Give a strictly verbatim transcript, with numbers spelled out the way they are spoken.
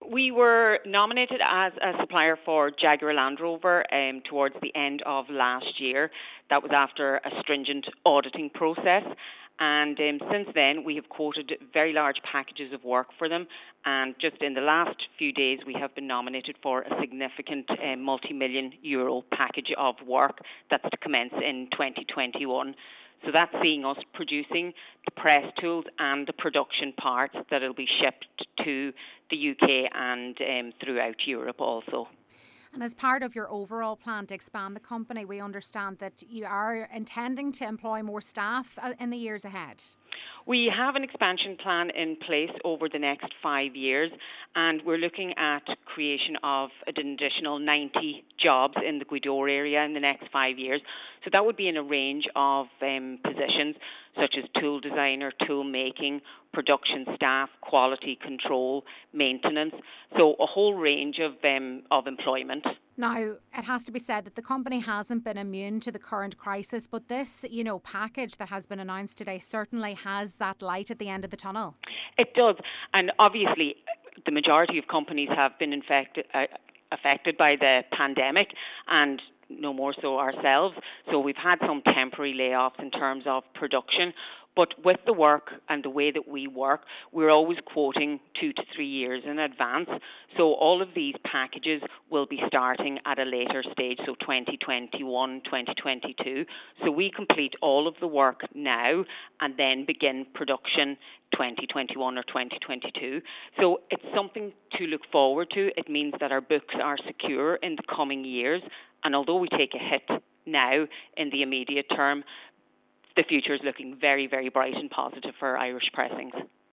We were nominated as a supplier for Jaguar Land Rover um, towards the end of last year. That was after a stringent auditing process. And um, since then, we have quoted very large packages of work for them. And just in the last few days, we have been nominated for a significant uh, multi-million euro package of work that's to commence in twenty twenty-one. So that's seeing us producing the press tools and the production parts that will be shipped to the U K and um, throughout Europe also. And as part of your overall plan to expand the company, we understand that you are intending to employ more staff in the years ahead. We have an expansion plan in place over the next five years, and we're looking at creation of an additional ninety jobs in the Gweedore area in the next five years. So that would be in a range of um, positions such as tool designer, tool making, production staff, quality control, maintenance. So a whole range of um, of employment. Now, it has to be said that the company hasn't been immune to the current crisis, but this, you know, package that has been announced today certainly has that light at the end of the tunnel. It does, and obviously the majority of companies have been infected, uh, affected by the pandemic, and no more so ourselves. So we've had some temporary layoffs in terms of production. But with the work and the way that we work, we're always quoting two to three years in advance. So all of these packages will be starting at a later stage, so twenty twenty-one, twenty twenty-two. So we complete all of the work now and then begin production twenty twenty-one or twenty twenty-two. So it's something to look forward to. It means that our books are secure in the coming years. And although we take a hit now in the immediate term, the future is looking very, very bright and positive for Irish Pressings.